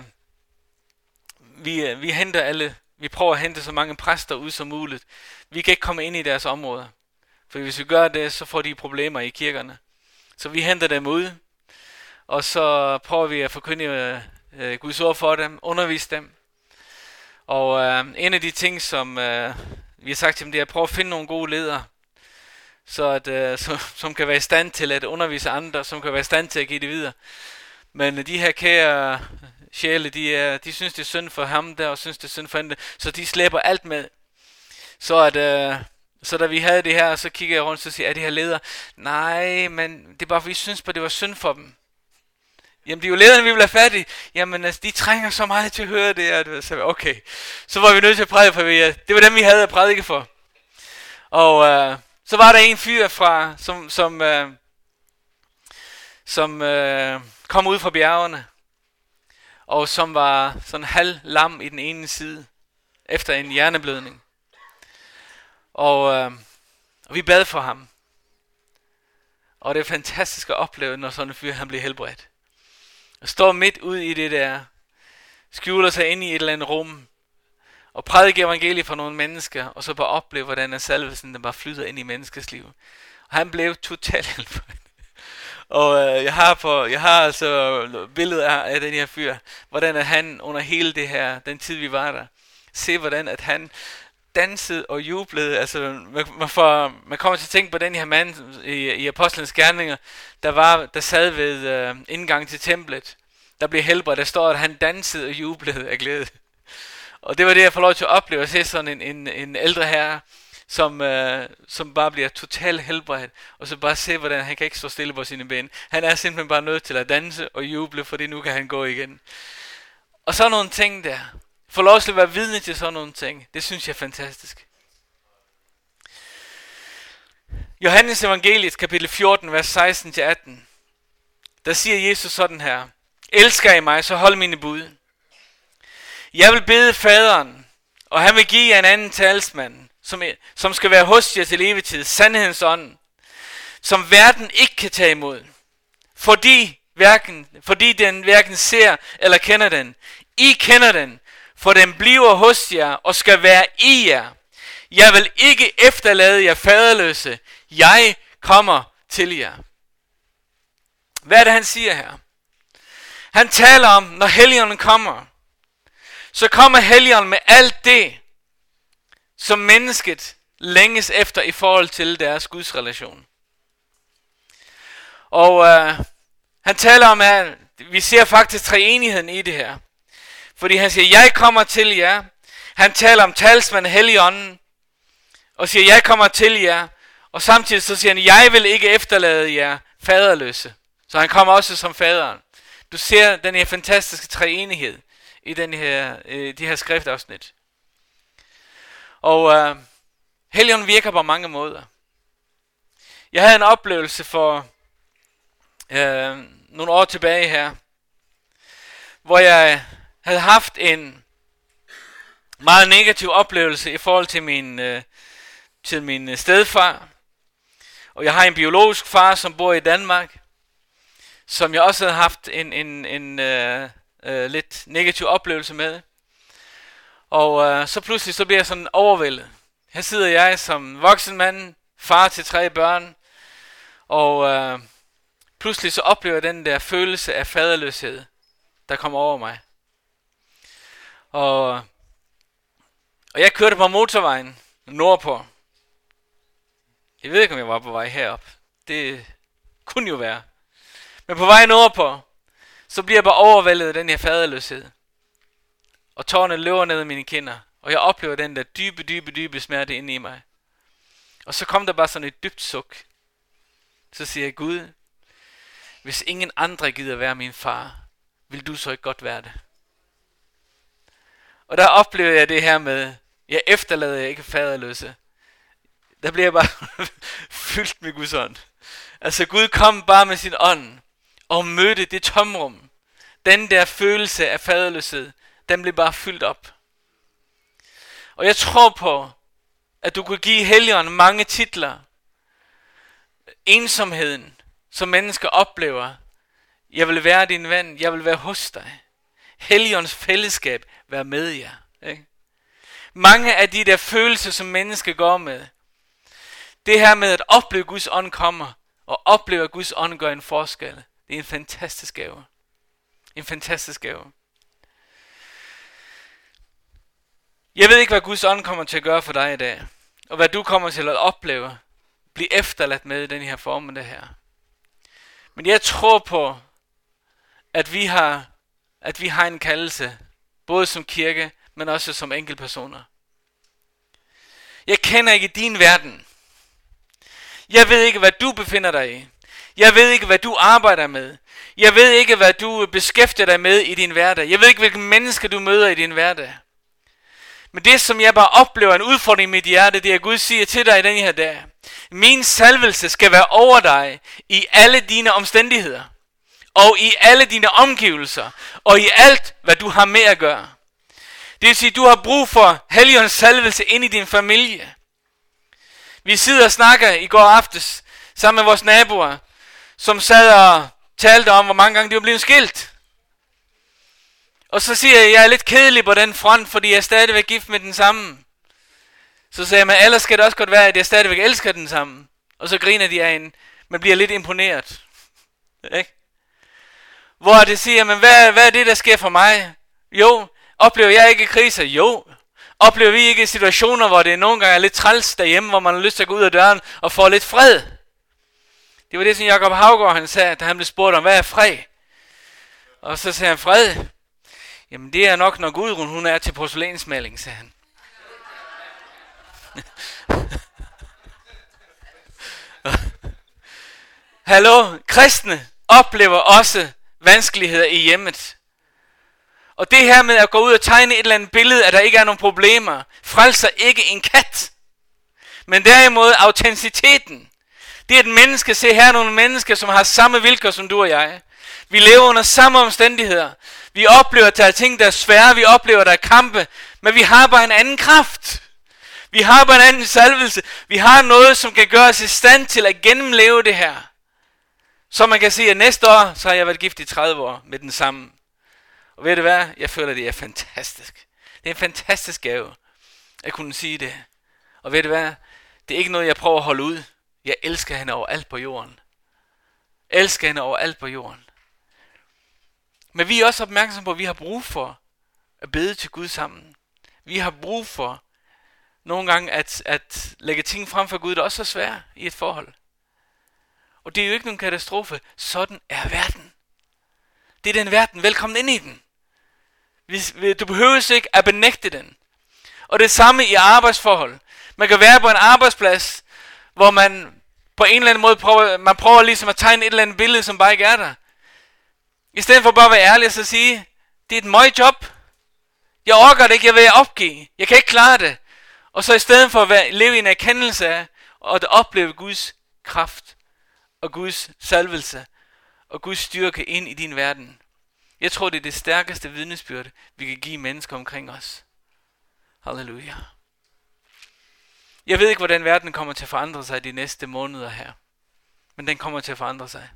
vi, øh, vi henter alle Vi prøver at hente så mange præster ud som muligt. Vi kan ikke komme ind i deres områder. For hvis vi gør det, så får de problemer i kirkerne. Så vi henter dem ud. Og så prøver vi at forkynde øh, Guds ord for dem. Undervise dem. Og øh, en af de ting, som øh, vi har sagt til dem, det er at prøve at finde nogle gode ledere. Så at, øh, som, som kan være i stand til at undervise andre. Som kan være i stand til at give det videre. Men de her kære sjæle, de, er, de synes det er synd for ham der, og synes det er synd for hende, så de slæber alt med. Så at, øh, så da vi havde det her, så kigger jeg rundt og siger, er det her leder? Nej, men det er bare, for vi synes på, det var synd for dem. Jamen, de er jo lederne, vi vil have fat i. Jamen, altså, de trænger så meget til at høre det her. Så okay, så var vi nødt til at prædike for, det var dem, vi havde at prædike for. Og øh, så var der en fyr fra, som, som, øh, som øh, kom ud fra bjergene, og som var sådan halv lam i den ene side, efter en hjerneblødning. Og, øh, og vi bad for ham. Og det er fantastisk at opleve, når sådan en fyr han bliver helbredt. Og står midt ude i det der, skjuler sig ind i et eller andet rum, og prædiker evangeliet for nogle mennesker, og så bare opleve, hvordan en salvelsen den bare flyder ind i menneskets liv. Og han blev totalt helbredt. Og øh, jeg har på, jeg har altså billeder af, af den her fyr, hvordan at han under hele det her, den tid vi var der, se hvordan at han dansede og jublede. Altså man, man, får, man kommer til at tænke på den her mand i, i Apostlenes Gerninger, der var der sad ved øh, indgang til templet, der blev helbredt. Der står at han dansede og jublede af glæde. Og det var det jeg får lov til at opleve, at se sådan en, en, en ældre herre, som, øh, som bare bliver totalt helbredt, og så bare se, hvordan han kan ikke stå stille på sine ben. Han er simpelthen bare nødt til at danse og juble, fordi nu kan han gå igen. Og så nogle ting der. Få lov til at være vidne til sådan nogle ting. Det synes jeg er fantastisk. Johannes evangeliet, kapitel fjorten, vers seksten til atten. Der siger Jesus sådan her: elsker I mig, så hold mine bud. Jeg vil bede faderen, og han vil give jer en anden talsmand, som, som skal være hos jer til evig tid, sandhedens ånd, som verden ikke kan tage imod, fordi, hverken, fordi den hverken ser eller kender den. I kender den, for den bliver hos jer og skal være i jer. Jeg vil ikke efterlade jer faderløse. Jeg kommer til jer. Hvad er det, han siger her? Han taler om, når Helligånden kommer, så kommer Helligånden med alt det, som mennesket længes efter i forhold til deres gudsrelation. Og øh, han taler om, at vi ser faktisk treenigheden i det her. Fordi han siger, jeg kommer til jer. Han taler om talsmanden Helligånden, og siger, jeg kommer til jer. Og samtidig så siger han, jeg vil ikke efterlade jer faderløse. Så han kommer også som faderen. Du ser den her fantastiske treenighed i den her, øh, de her skriftafsnit. Og øh, Helligånden virker på mange måder. Jeg havde en oplevelse for øh, nogle år tilbage her, hvor jeg havde haft en meget negativ oplevelse i forhold til min, øh, til min stedfar. Og jeg har en biologisk far, som bor i Danmark, som jeg også havde haft en, en, en øh, øh, lidt negativ oplevelse med. Og øh, så pludselig så bliver jeg sådan overvældet. Her sidder jeg som voksen mand, far til tre børn, og øh, pludselig så oplever jeg den der følelse af faderløshed, der kommer over mig. Og, og jeg kørte på motorvejen nordpå. Jeg ved ikke, om jeg var på vej herop. Det kunne jo være. Men på vej nordpå, så bliver jeg bare overvældet af den her faderløshed. Og tårerne løber ned ad mine kinder. Og jeg oplever den der dybe, dybe, dybe smerte inde i mig. Og så kom der bare sådan et dybt suk. Så siger jeg, Gud, hvis ingen andre gider være min far, vil du så ikke godt være det? Og der oplever jeg det her med, jeg efterlader jeg ikke faderløse. Der bliver jeg bare fyldt med Guds ånd. Altså Gud kom bare med sin ånd og mødte det tomrum. Den der følelse af faderløshed, den blev bare fyldt op. Og jeg tror på, at du kunne give Helligånden mange titler. Ensomheden, som mennesker oplever. Jeg vil være din ven, jeg vil være hos dig. Helligåndens fællesskab, vær med jer. Ikke? Mange af de der følelser, som mennesker går med. Det her med at opleve Guds ånd kommer, og opleve at Guds ånd gør en forskel. Det er en fantastisk gave. En fantastisk gave. Jeg ved ikke, hvad Guds ånd kommer til at gøre for dig i dag. Og hvad du kommer til at opleve. Blive efterladt med i den her form det her. Men jeg tror på, at vi har, at vi har en kaldelse. Både som kirke, men også som enkeltpersoner. Jeg kender ikke din verden. Jeg ved ikke, hvad du befinder dig i. Jeg ved ikke, hvad du arbejder med. Jeg ved ikke, hvad du beskæftiger dig med i din hverdag. Jeg ved ikke, hvilke mennesker du møder i din hverdag. Men det, som jeg bare oplever en udfordring i mit hjerte, det er, at Gud siger til dig i den her dag. Min salvelse skal være over dig i alle dine omstændigheder. Og i alle dine omgivelser. Og i alt, hvad du har med at gøre. Det vil sige, at du har brug for Helligåndens salvelse ind i din familie. Vi sidder og snakker i går aftes sammen med vores naboer, som sad og talte om, hvor mange gange de var blevet skilt. Og så siger jeg, at jeg er lidt kedelig på den front, fordi jeg er stadigvæk gift med den samme. Så sagde jeg, men ellers skal det også godt være, at jeg stadigvæk elsker den samme. Og så griner de af en, men bliver lidt imponeret. Ikke? Hvor det siger, men hvad, hvad er det, der sker for mig? Jo, oplever jeg ikke kriser? Jo. Oplever vi ikke situationer, hvor det nogle gange er lidt træls derhjemme, hvor man har lyst til at gå ud af døren og få lidt fred? Det var det, som Jacob Haugaard han sagde, da han blev spurgt om, hvad er fred? Og så sagde han, fred? Jamen det er nok, når Gudrun hun er til porcelænsmaling, sagde han. Hallo, kristne oplever også vanskeligheder i hjemmet. Og det her med at gå ud og tegne et eller andet billede, at der ikke er nogen problemer, frelser ikke en kat. Men derimod autenticiteten. Det er et menneske, se her nogle mennesker, som har samme vilkår som du og jeg. Vi lever under samme omstændigheder. Vi oplever, at der er ting, der er svære. Vi oplever, at der er kampe. Men vi har bare en anden kraft. Vi har bare en anden salvelse. Vi har noget, som kan gøre os i stand til at gennemleve det her. Så man kan sige, at næste år, så har jeg været gift i tredive år med den samme. Og ved du hvad? Jeg føler, at det er fantastisk. Det er en fantastisk gave at kunne sige det. Og ved du hvad? Det er ikke noget, jeg prøver at holde ud. Jeg elsker hende over alt på jorden. Elsker hende over alt på jorden. Men vi er også opmærksomme på, at vi har brug for at bede til Gud sammen. Vi har brug for nogle gange at, at lægge ting frem for Gud, der også er svært i et forhold. Og det er jo ikke nogen katastrofe. Sådan er verden. Det er den verden. Velkommen ind i den. Du behøver ikke at benægte den. Og det samme i arbejdsforhold. Man kan være på en arbejdsplads, hvor man på en eller anden måde prøver, man prøver ligesom at tegne et eller andet billede, som bare ikke er der. I stedet for bare at være ærlig og så sige, det er et møg job. Jeg orker det ikke, jeg vil opgive. Jeg kan ikke klare det. Og så i stedet for at være, leve i en erkendelse af, og at opleve Guds kraft, og Guds salvelse, og Guds styrke ind i din verden. Jeg tror, det er det stærkeste vidnesbyrd, vi kan give mennesker omkring os. Halleluja. Jeg ved ikke, hvordan verden kommer til at forandre sig de næste måneder her. Men den kommer til at forandre sig.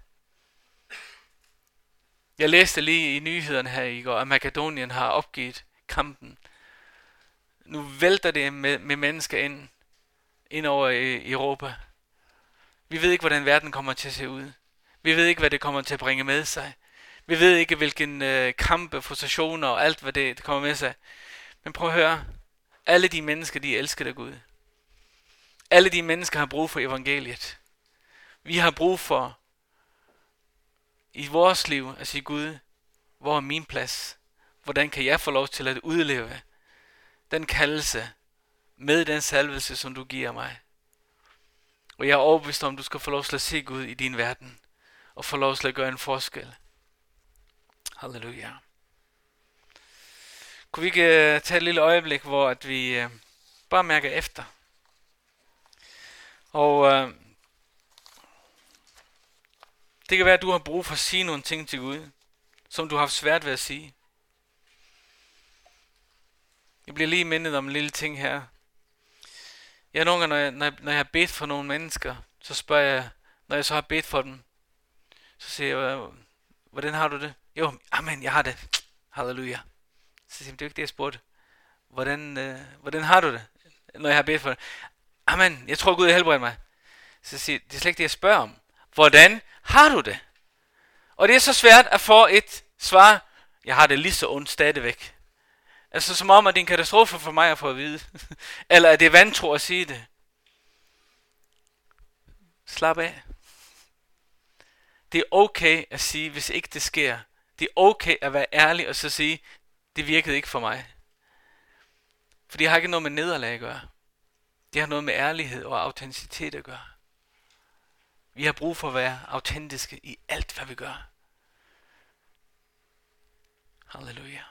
Jeg læste lige i nyhederne her i går, at Makedonien har opgivet kampen. Nu vælter det med, med mennesker ind, ind over i Europa. Vi ved ikke, hvordan verden kommer til at se ud. Vi ved ikke, hvad det kommer til at bringe med sig. Vi ved ikke, hvilken øh, kampe, frustrationer og alt, hvad det, det kommer med sig. Men prøv at høre. Alle de mennesker, de elsker dig Gud. Alle de mennesker har brug for evangeliet. Vi har brug for i vores liv at sige, Gud, hvor er min plads? Hvordan kan jeg få lov til at udleve den kaldelse med den salvelse, som du giver mig? Og jeg er overbevist om, du skal få lov til at se Gud i din verden, og få lov til at gøre en forskel. Halleluja. Kunne vi ikke uh, tage et lille øjeblik, hvor at vi uh, bare mærker efter? Og uh, det kan være, at du har brug for at sige nogle ting til Gud, som du har haft svært ved at sige. Jeg bliver lige mindet om en lille ting her. Jeg nogle gange, når jeg, når, jeg, når jeg har bedt for nogle mennesker, så spørger jeg, når jeg så har bedt for dem, så siger jeg, hvordan har du det? Jo, amen, jeg har det. Halleluja. Så siger jeg, det er ikke det, jeg spurgte. Hvordan, øh, hvordan har du det, når jeg har bedt for det? Amen, jeg tror Gud har helbredt mig. Så siger jeg, det er slet ikke det, jeg spørger om. Hvordan har du det? Og det er så svært at få et svar, jeg har det lige så ondt stadigvæk. Altså som om, at det er en katastrofe for mig at få at vide. Eller at det er vantro at sige det. Slap af. Det er okay at sige, hvis ikke det sker. Det er okay at være ærlig og så sige, det virkede ikke for mig. For det har ikke noget med nederlag at gøre. Det har noget med ærlighed og autenticitet at gøre. Vi har brug for at være autentiske i alt, hvad vi gør. Halleluja.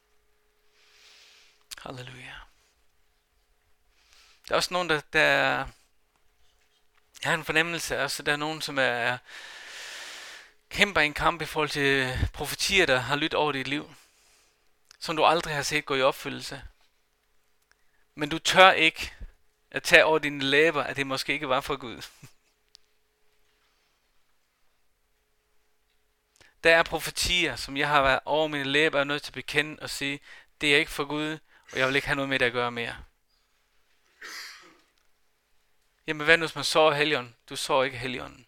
Halleluja. Der er også nogen, der, der jeg har en fornemmelse af, at der er nogen, som er, er kæmper en kamp i forhold til profetier, der har lyttet over dit liv, som du aldrig har set gå i opfyldelse. Men du tør ikke at tage over dine læber, at det måske ikke var for Gud. Der er profetier, som jeg har været over mine læber, og er nødt til at bekende og sige, det er ikke for Gud, og jeg vil ikke have noget med det at gøre mere. Jamen hvad nu, hvis man sover Helligånden? Du sover ikke Helligånden.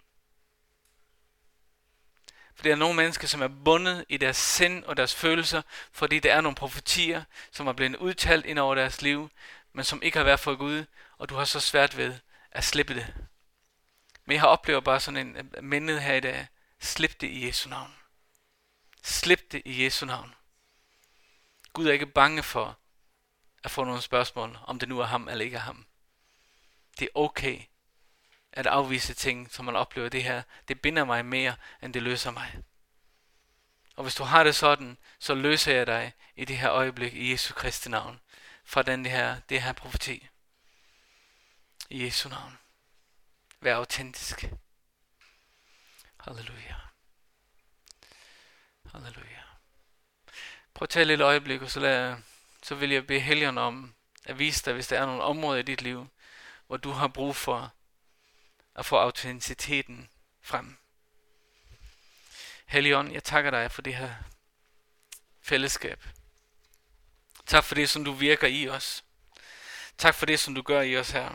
For der er nogle mennesker, som er bundet i deres sind og deres følelser, fordi der er nogle profetier, som er blevet udtalt ind over deres liv, men som ikke har været for Gud, og du har så svært ved at slippe det. Men jeg har oplevet bare sådan en mindet her i dag. Slip det i Jesu navn. Slip det i Jesu navn. Gud er ikke bange for at få nogle spørgsmål, om det nu er ham eller ikke er ham. Det er okay at afvise ting, som man oplever det her. Det binder mig mere, end det løser mig. Og hvis du har det sådan, så løser jeg dig i det her øjeblik i Jesu Kristi navn. Fra den her, det her profeti. I Jesu navn. Vær autentisk. Halleluja. Halleluja. Prøv at tage et lille øjeblik, og så, lad, så vil jeg bede Helligånden om at vise dig, hvis der er nogle områder i dit liv, hvor du har brug for at få autenticiteten frem. Helligånd, jeg takker dig for det her fællesskab. Tak for det, som du virker i os. Tak for det, som du gør i os her.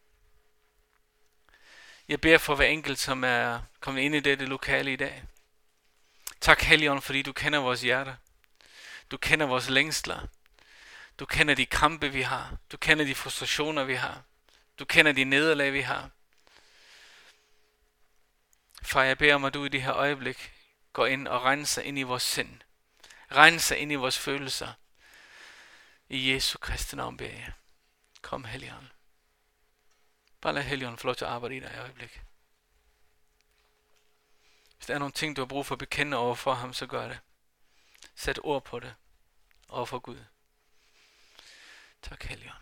Jeg beder for hver enkelt, som er kommet ind i dette lokale i dag. Tak, Helligånd, fordi du kender vores hjerter. Du kender vores længsler. Du kender de kampe, vi har. Du kender de frustrationer, vi har. Du kender de nederlag, vi har. Far, jeg beder om, at du i det her øjeblik går ind og renser ind i vores sind. Renser ind i vores følelser. I Jesu Kristi navn beder jeg. Kom, Helligånd. Bare lad Helligånden få lov til at arbejde i dig i øjeblik. Hvis der er nogle ting, du har brug for at bekende over for ham, så gør det. Sæt ord på det over for Gud. Tak, Helligånd.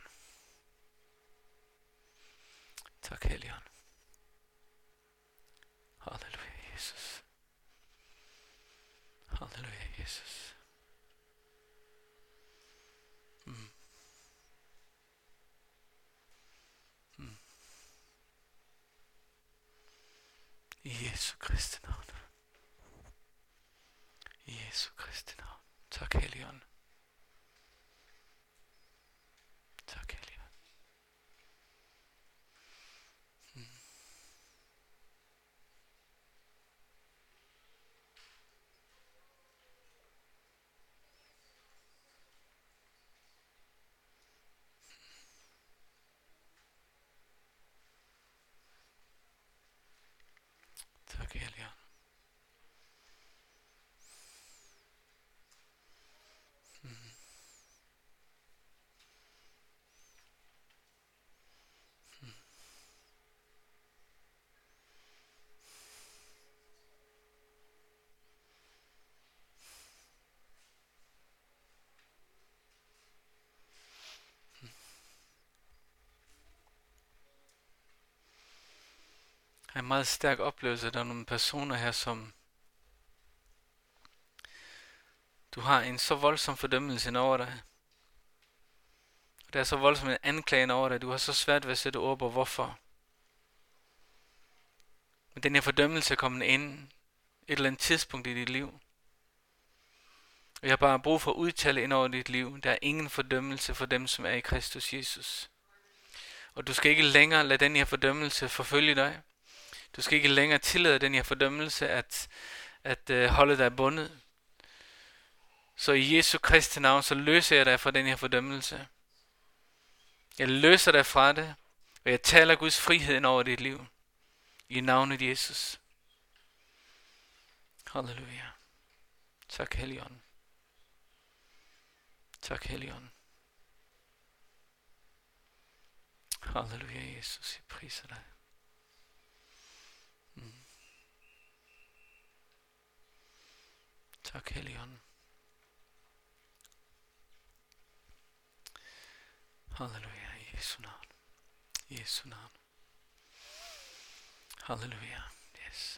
Tak, Helligånd. Halleluja, Jesus. Halleluja, Jesus. Mm. Mm. I Jesu Kristi navn. I Jesu Kristi navn. Tak, Helligånd. Tak, Helligånd. Mm. Tak, Helligånd. Mm. Mm. Jeg har en meget stærk oplevelse, at der er nogle personer her, som du har en så voldsom fordømmelse over dig. Der er så voldsom en anklage over dig, du har så svært ved at sætte ord på hvorfor. Men den her fordømmelse kommer ind et eller andet tidspunkt i dit liv. Og jeg har bare brug for at udtale ind over dit liv. Der er ingen fordømmelse for dem, som er i Kristus Jesus. Og du skal ikke længere lade den her fordømmelse forfølge dig. Du skal ikke længere tillade den her fordømmelse at, at uh, holde dig bundet. Så i Jesu Kristi navn, så løser jeg dig fra den her fordømmelse. Jeg løser dig fra det, og jeg taler Guds frihed ind over dit liv. I navnet Jesus. Halleluja. Tak, Helligånd. Tak, Helligånd. Halleluja, Jesus. Jeg priser dig. Mm. Tak, Helligånd. Halleluja, i Jesu navn. I Jesu navn. Halleluja, yes.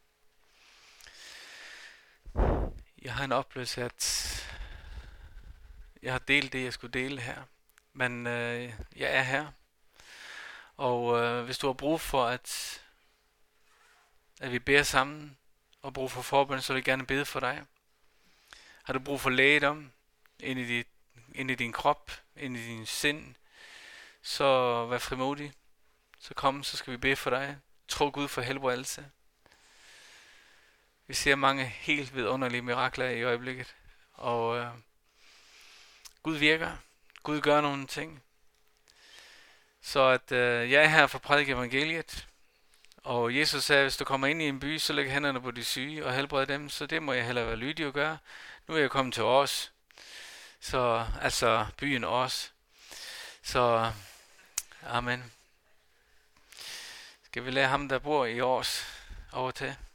Jeg har en oplevelse, at jeg har delt det, jeg skulle dele her. Men øh, jeg er her. Og øh, hvis du har brug for, at, at vi beder sammen, og brug for forbøn, så vil jeg gerne bede for dig. Har du brug for lægedom ind i, dit, ind i din krop, ind i din sind, så vær frimodig. Så kom, så skal vi bede for dig. Tro Gud for helbredelse. Vi ser mange helt vidunderlige mirakler i øjeblikket. Og øh, Gud virker. Gud gør nogle ting. Så at øh, jeg er her for at prædike evangeliet. Og Jesus sagde, at hvis du kommer ind i en by, så læg hænderne på de syge og helbrede dem. Så det må jeg heller være lydig at gøre. Nu er jeg kommet til Års. Så altså byen Års. Så amen. Skal vi lade ham, der bor i Års, over til?